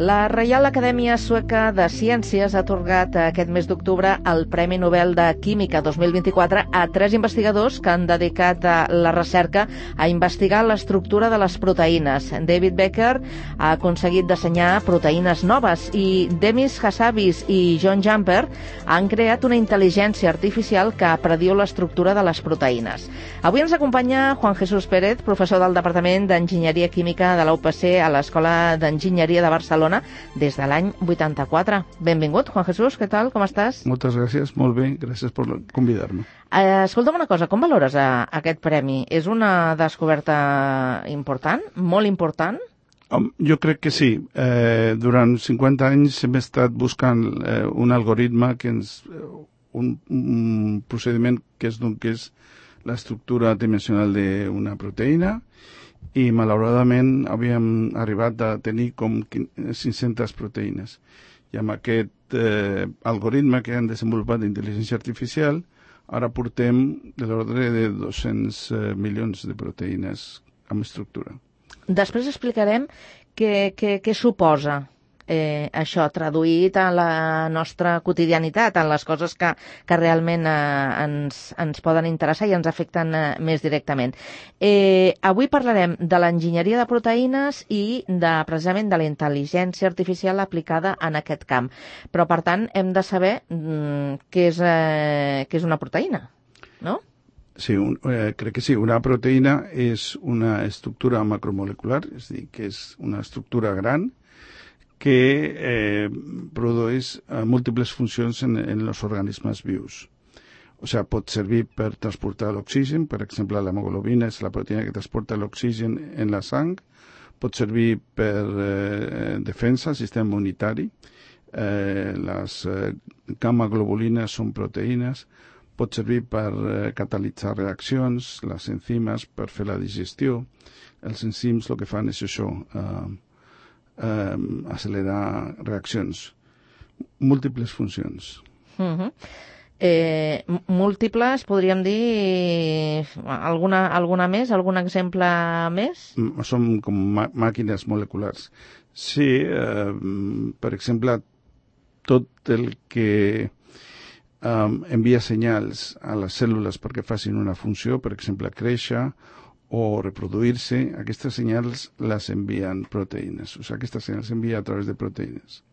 La Reial Acadèmia Sueca de Ciències ha atorgat aquest mes d'octubre el Premi Nobel de Química 2024 a 3 investigadors que han dedicat la recerca a investigar l'estructura de les proteïnes. David Becker ha aconseguit dissenyar proteïnes noves i Demis Hassabis i John Jumper han creat una intel·ligència artificial que prediu l'estructura de les proteïnes. Avui ens acompanya Juan Jesús Pérez, professor del Departament d'Enginyeria Química de la UPC a l'Escola d'Enginyeria de Barcelona des de l'any 84. Benvingut, Juan Jesús, què tal, com estàs? Moltes gràcies, molt bé, gràcies per convidar-me. Escolta'm una cosa, com valores aquest premi? És una descoberta important, molt important? Jo crec que sí. Durant 50 anys hem estat buscant un algoritme, un procediment que és l'estructura dimensional d'una proteïna, i malauradament havíem arribat a tenir com 500 proteïnes. I amb aquest algoritme que han desenvolupat d'intel·ligència artificial, ara portem de l'ordre de 200 milions de proteïnes amb estructura. Després explicarem què suposa això, traduït a la nostra quotidianitat, en les coses que realment ens poden interessar i ens afecten més directament. Avui parlarem de l'enginyeria de proteïnes i precisament de la intel·ligència artificial aplicada en aquest camp. Però, per tant, hem de saber què és una proteïna, no? Sí, crec que sí. Una proteïna és una estructura macromolecular, és a dir, que és una estructura gran que produeix múltiples funcions en els organismes vius. O sigui, pot servir per transportar l'oxigen, per exemple, l'hemoglobina és la proteïna que transporta l'oxigen en la sang, pot servir per defensa, sistema immunitari, les gamma-globulines són proteïnes, pot servir per catalitzar reaccions, les enzimes per fer la digestió. Els enzims el que fan és això, accelerar reaccions. Múltiples funcions. Múltiples, podríem dir alguna més, algun exemple més? Són com màquines moleculars. Sí, per exemple, tot el que envia senyals a les cèl·lules perquè facin una funció, per exemple, créixer o reproduir-se, aquestes senyals les envien proteïnes. O sigui, aquestes senyals s'envien a través de proteïnes.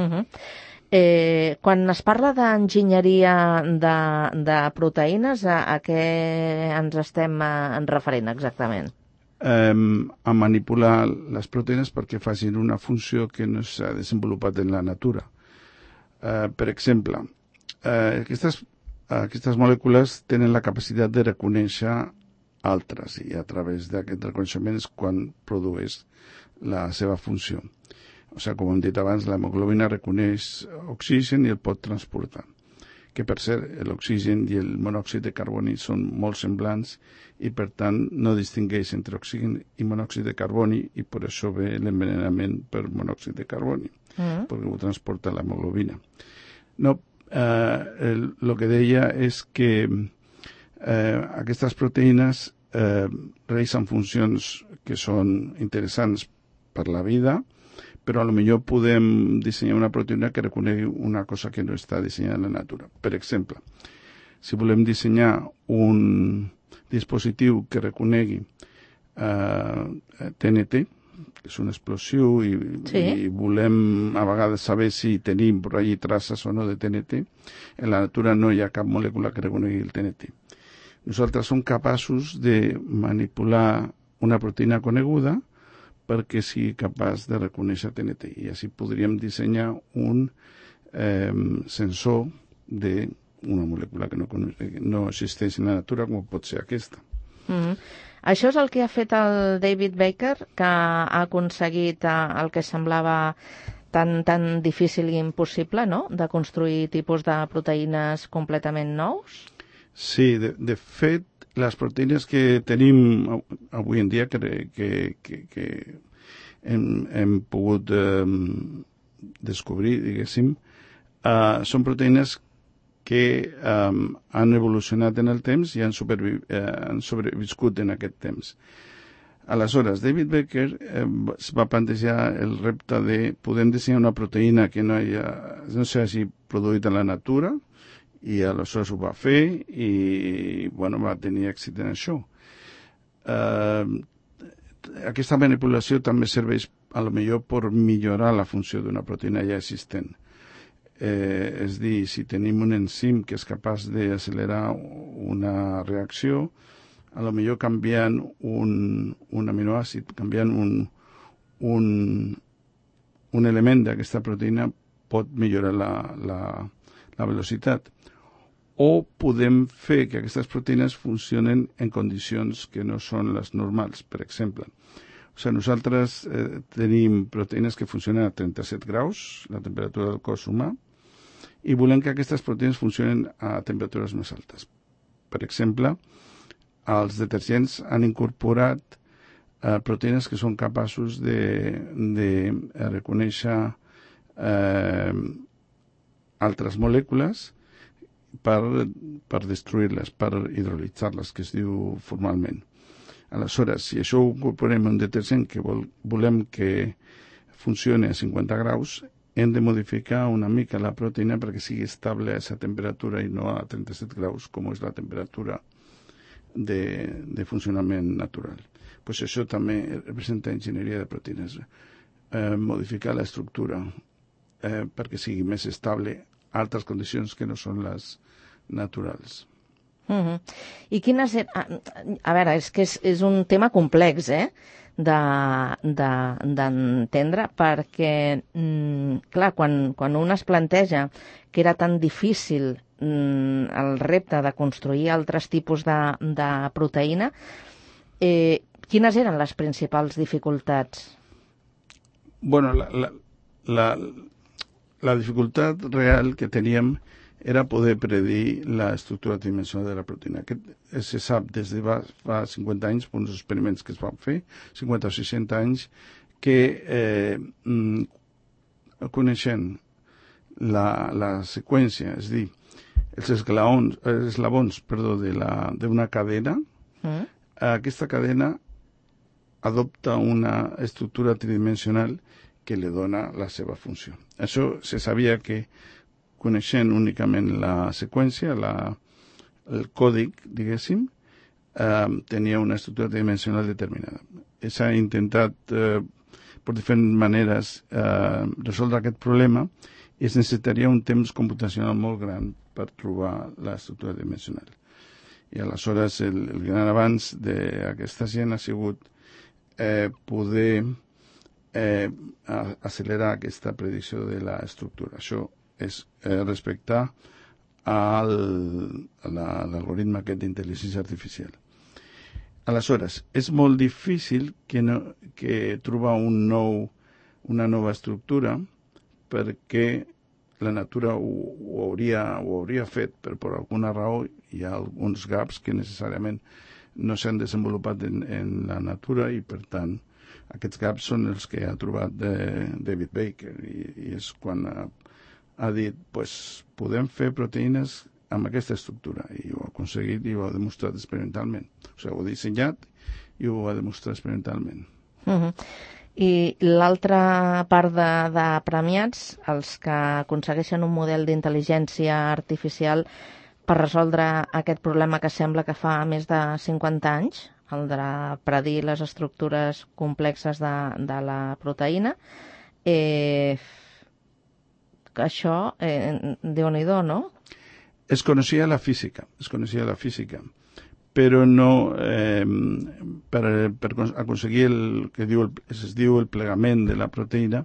Quan es parla d'enginyeria de proteïnes, a què ens estem referint exactament? A manipular les proteïnes perquè facin una funció que no s'ha desenvolupat en la natura. Per exemple, aquestes molècules tenen la capacitat de reconèixer altres, i a través d'aquest reconeixement és quan produeix la seva funció. O sigui, com hem dit abans, l'hemoglobina reconeix oxigen i el pot transportar. Que, per cert, l'oxigen i el monòxid de carboni són molt semblants i, per tant, no distingueix entre oxigen i monòxid de carboni, i per això ve l'envenenament per monòxid de carboni, perquè ho transporta l'hemoglobina. No, el que deia és que aquestes proteïnes realitzen funcions que són interessants per la vida, però a lo millor podem dissenyar una proteïna que reconegui una cosa que no està dissenyada en la natura. Per exemple, si volem dissenyar un dispositiu que reconegui TNT, que és un explosiu, i volem a vegades saber si tenim per allí traces o no de TNT, en la natura no hi ha cap molècula que reconegui el TNT. Nosaltres som capaços de manipular una proteïna coneguda perquè sigui capaç de reconèixer TNT. I així podríem dissenyar un sensor d'una molècula que no existeix en la natura, com pot ser aquesta. Això és el que ha fet el David Becker, que ha aconseguit el que semblava tan difícil i impossible, no?, de construir tipus de proteïnes completament nous? Sí, de fet, les proteïnes que tenim avui en dia, que hem pogut descobrir, diguéssim, són proteïnes que han evolucionat en el temps i han sobreviscut en aquest temps. Aleshores, David Baker es va plantejar el repte de podem dissenyar una proteïna que no s'hagi produït en la natura, i aleshores ho va fer i va tenir èxit en això. Aquesta manipulació també serveix a lo millor per millorar la funció d'una proteïna ja existent. És dir, si tenim un enzim que és capaç d'accelerar una reacció, a lo millor canviant un aminoàcid, canviant un element d'aquesta proteïna pot millorar la velocitat. O podem fer que aquestes proteïnes funcionen en condicions que no són les normals, per exemple. Nosaltres tenim proteïnes que funcionen a 37 graus, la temperatura del cos humà, i volem que aquestes proteïnes funcionen a temperatures més altes. Per exemple, els detergents han incorporat proteïnes que són capaços de reconèixer altres molècules per destruir-les, per hidrolitzar-les, que es diu formalment. Aleshores, si això ho incorporem en un detergent que volem que funcioni a 50 graus, hem de modificar una mica la proteïna perquè sigui estable a aquesta temperatura i no a 37 graus, com és la temperatura de funcionament natural. Pues això també representa enginyeria de proteïnes. Modificar l'estructura perquè sigui més estable a altres condicions que no són les naturals. I quines... A veure, és que és un tema complex, d'entendre, perquè, clar, quan un es planteja que era tan difícil el repte de construir altres tipus de proteïna, quines eren les principals dificultats? Bueno, la dificultat real que teníem era poder predir l'estructura tridimensional de la proteïna. Se sap des de fa 50 anys, per uns experiments que es van fer, 50 o 60 anys, que coneixent la seqüència, és a dir, els eslabons d'una cadena, aquesta cadena adopta una estructura tridimensional que li dona la seva funció. Això se sabia que coneixent únicament la seqüència, el còdic, diguéssim, tenia una estructura tridimensional determinada. S'ha intentat, per diferents maneres, resoldre aquest problema i es necessitaria un temps computacional molt gran per trobar l'estructura tridimensional. I aleshores el gran avanç d'aquesta gent ha sigut poder accelerar aquesta predicció de l'estructura. Això és respectar a l'algoritme aquest d'intel·ligència artificial. Aleshores, és molt difícil que trobar una nova estructura perquè la natura ho hauria fet, però per alguna raó hi ha alguns gaps que necessàriament no s'han desenvolupat en la natura i, per tant, aquests gaps són els que ha trobat David Baker i és quan ha dit, podem fer proteïnes amb aquesta estructura, i ho ha aconseguit i ho ha demostrat experimentalment. O sigui, ho ha dissenyat i ho ha demostrat experimentalment. I l'altra part de premiats, els que aconsegueixen un model d'intel·ligència artificial per resoldre aquest problema que sembla que fa més de 50 anys, el de predir les estructures complexes de la proteïna, això, Déu-n'hi-do, no? Es coneixia la física, però no per aconseguir el que es diu el plegament de la proteïna,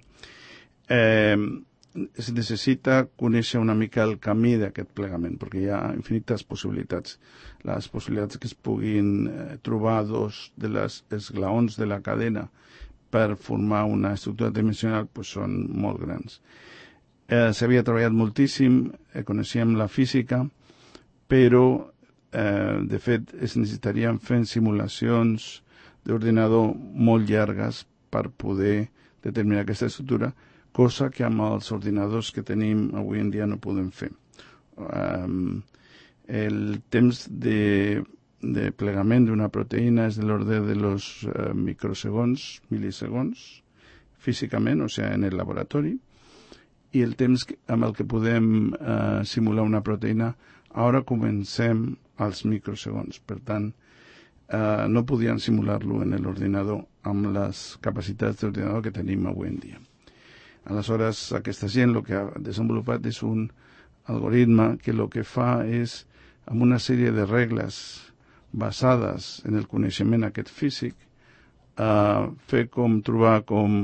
es necessita conèixer una mica el camí d'aquest plegament, perquè hi ha infinites possibilitats. Les possibilitats que es puguin trobar dos dels esglaons de la cadena per formar una estructura tridimensional són molt grans. S'havia treballat moltíssim, coneixíem la física, però, de fet, es necessitarien fer simulacions d'ordinador molt llargues per poder determinar aquesta estructura, cosa que amb els ordinadors que tenim avui en dia no podem fer. El temps de de plegament d'una proteïna és de l'ordre de los microsegons, milisegons, físicament, o sigui, en el laboratori, i el temps amb el que podem simular una proteïna, ara comencem als microsegons. Per tant, no podien simular-lo en l'ordinador amb les capacitats d'ordinador que tenim avui en dia. Aleshores, aquesta gent el que ha desenvolupat és un algoritme que el que fa és, amb una sèrie de regles basades en el coneixement aquest físic, fer trobar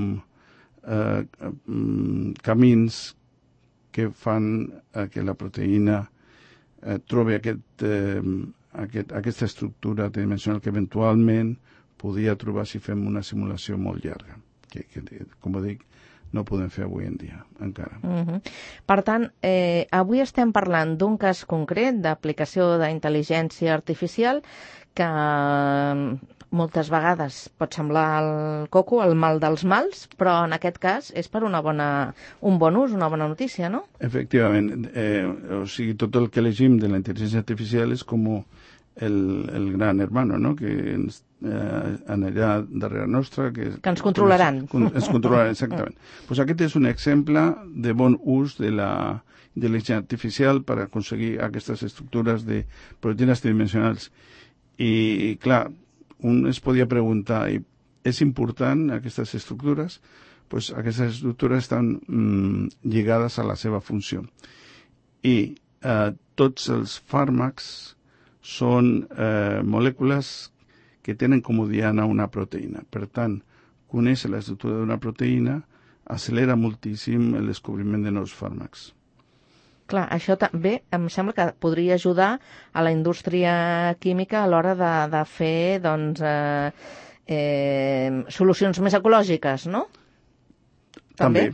camins que fan que la proteïna trobi aquesta estructura tridimensional que eventualment podria trobar si fem una simulació molt llarga, que com dic, no podem fer avui en dia, encara. Per tant, avui estem parlant d'un cas concret d'aplicació d'intel·ligència artificial que moltes vegades pot semblar el coco, el mal dels mals, però en aquest cas és per un bon ús, una bona notícia, no? Efectivament. O sigui, tot el que llegim de la intel·ligència artificial és com el gran hermano, no?, que ens anirà darrere nostra. Que ens controlaran. Ens controlaran, exactament. Pues aquest és un exemple de bon ús de la intel·ligència artificial per aconseguir aquestes estructures de proteïnes tridimensionals. I, clar, un es podia preguntar, és important aquestes estructures? Pues aquestes estructures estan lligades a la seva funció. I tots els fàrmacs són molècules que tenen com diana una proteïna. Per tant, conèixer l'estructura d'una proteïna accelera moltíssim el descobriment de nous fàrmacs. Clar, això també em sembla que podria ajudar a la indústria química a l'hora de fer solucions més ecològiques, no? També.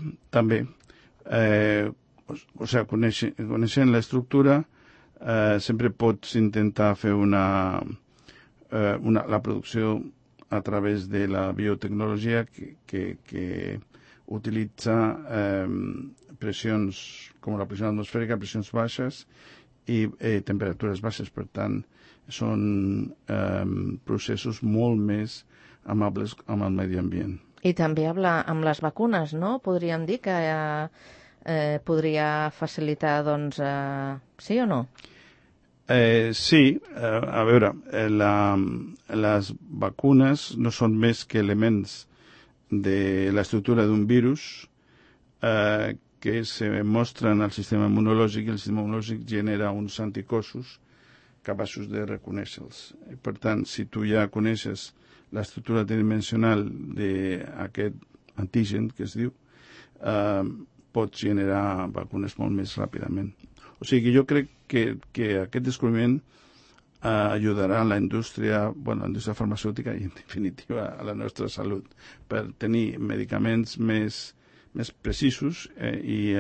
O sigui, coneixent l'estructura, sempre pots intentar fer la producció a través de la biotecnologia que utilitza pressions com la pressió atmosfèrica, pressions baixes i temperatures baixes. Per tant, són processos molt més amables amb el medi ambient. I també amb les vacunes, no? Podríem dir que podria facilitar, doncs, sí o no? Sí, a veure, les vacunes no són més que elements de l'estructura d'un virus que se mostren al sistema immunològic i el sistema immunològic genera uns anticossos capaços de reconèixer-los. Per tant, si tu ja coneixes l'estructura tridimensional d'aquest antigen, que es diu, pots generar vacunes molt més ràpidament. O sigui, jo crec que aquest descobriment ajudarà a la indústria farmacèutica i, en definitiva, a la nostra salut, per tenir medicaments més precisos i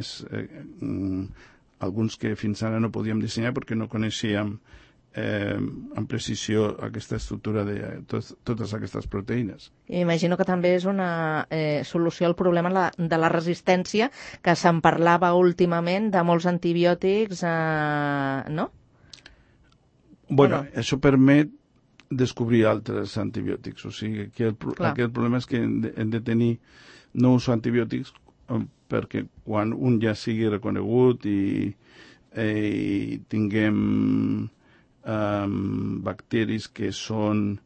alguns que fins ara no podíem dissenyar perquè no coneixíem amb precisió aquesta estructura de totes aquestes proteïnes. Imagino que també és una solució al problema de la resistència, que se'n parlava últimament de molts antibiòtics, no? Bueno, això permet descobrir altres antibiòtics. O sigui, que el problema és que hem de tenir nous antibiòtics perquè quan un ja sigui reconegut i tinguem bacteris que són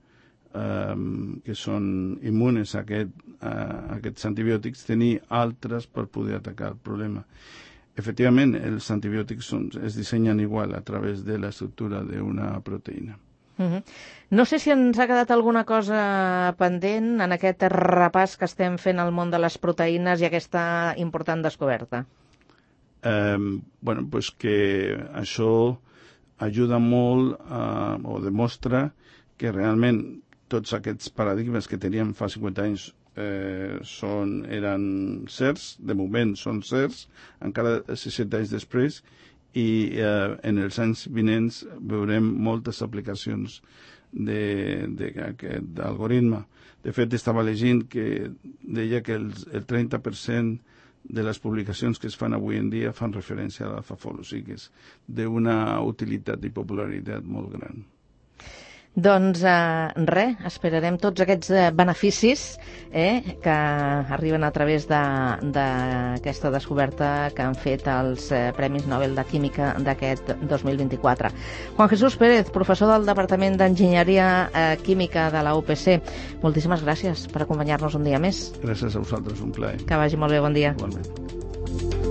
immunes a aquests antibiòtics, tenir altres per poder atacar el problema. Efectivament, els antibiòtics es dissenyen igual a través de l'estructura d'una proteïna. No sé si ens ha quedat alguna cosa pendent en aquest repàs que estem fent al món de les proteïnes i aquesta important descoberta. Bueno, pues que això ajuda molt o demostra que realment tots aquests paradigmes que teníem fa 50 anys eren certs, de moment són certs, encara 60 anys després, i en els anys vinents veurem moltes aplicacions d'aquest algoritme. De fet, estava llegint que deia que el 30% de les publicacions que es fan avui en dia fan referència a l'alfafol, o sigui que és d'una utilitat i popularitat molt gran. Doncs res, esperarem tots aquests beneficis que arriben a través d'aquesta descoberta que han fet els Premis Nobel de Química d'aquest 2024. Juan Jesús Pérez, professor del Departament d'Enginyeria Química de la UPC, moltíssimes gràcies per acompanyar-nos un dia més. Gràcies a vosaltres, un plaer. Que vagi molt bé, bon dia. Igualment.